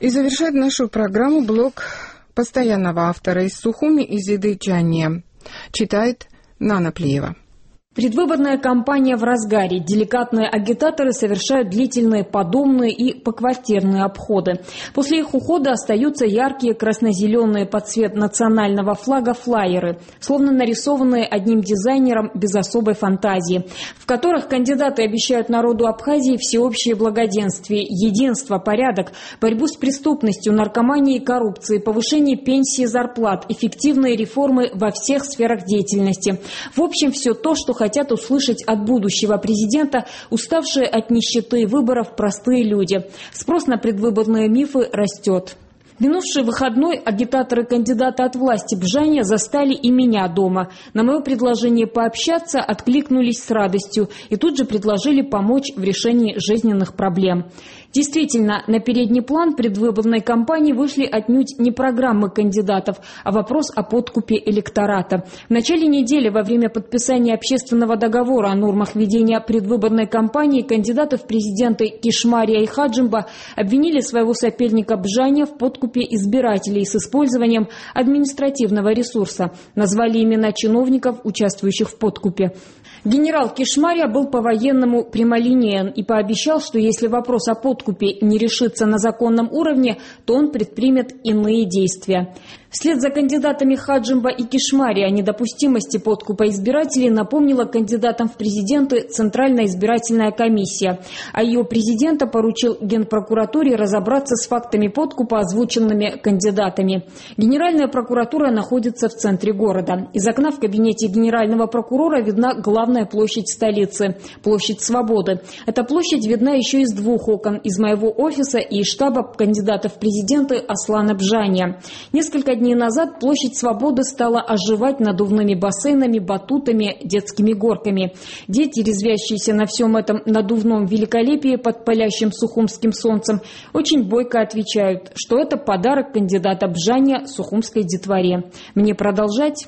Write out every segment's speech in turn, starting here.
И завершает нашу программу блог постоянного автора из Сухуми Изиды Джания. Читает Нана Плиева. Предвыборная кампания в разгаре. Деликатные агитаторы совершают длительные подомные и поквартирные обходы. После их ухода остаются яркие красно-зеленые под цвет национального флага флаеры, словно нарисованные одним дизайнером без особой фантазии, в которых кандидаты обещают народу Абхазии всеобщее благоденствие, единство, порядок, борьбу с преступностью, наркоманией и коррупцией, повышение пенсий и зарплат, эффективные реформы во всех сферах деятельности. В общем, все то, что хотят услышать от будущего президента уставшие от нищеты и выборов простые люди. Спрос на предвыборные мифы растет. В минувший выходной агитаторы кандидата от власти Бжания застали и меня дома. На мое предложение пообщаться откликнулись с радостью и тут же предложили помочь в решении жизненных проблем. Действительно, на передний план предвыборной кампании вышли отнюдь не программы кандидатов, а вопрос о подкупе электората. В начале недели, во время подписания общественного договора о нормах ведения предвыборной кампании, кандидаты в президенты Кишмария и Хаджимба обвинили своего соперника Бжания в подкупе избирателей с использованием административного ресурса. Назвали имена чиновников, участвующих в подкупе. Генерал Кишмария был по-военному прямолинеен и пообещал, что если вопрос о подкупе не решится на законном уровне, то он предпримет иные действия. Вслед за кандидатами Хаджимба и Кишмария о недопустимости подкупа избирателей напомнила кандидатам в президенты Центральная избирательная комиссия, а ее президента поручил Генпрокуратуре разобраться с фактами подкупа, озвученными кандидатами. Генеральная прокуратура находится в центре города. Из окна в кабинете генерального прокурора видна главная площадь столицы – площадь Свободы. Эта площадь видна еще из двух окон – из моего офиса и из штаба кандидатов в президенты Аслана Бжания. Несколько дней назад площадь Свободы стала оживать надувными бассейнами, батутами, детскими горками. Дети, резвящиеся на всем этом надувном великолепии под палящим сухумским солнцем, очень бойко отвечают, что это подарок кандидата Бжания сухумской детворе. Мне продолжать?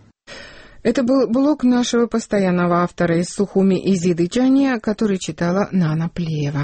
Это был блог нашего постоянного автора из Сухуми Изиды Джания, который читала Нана Плиева.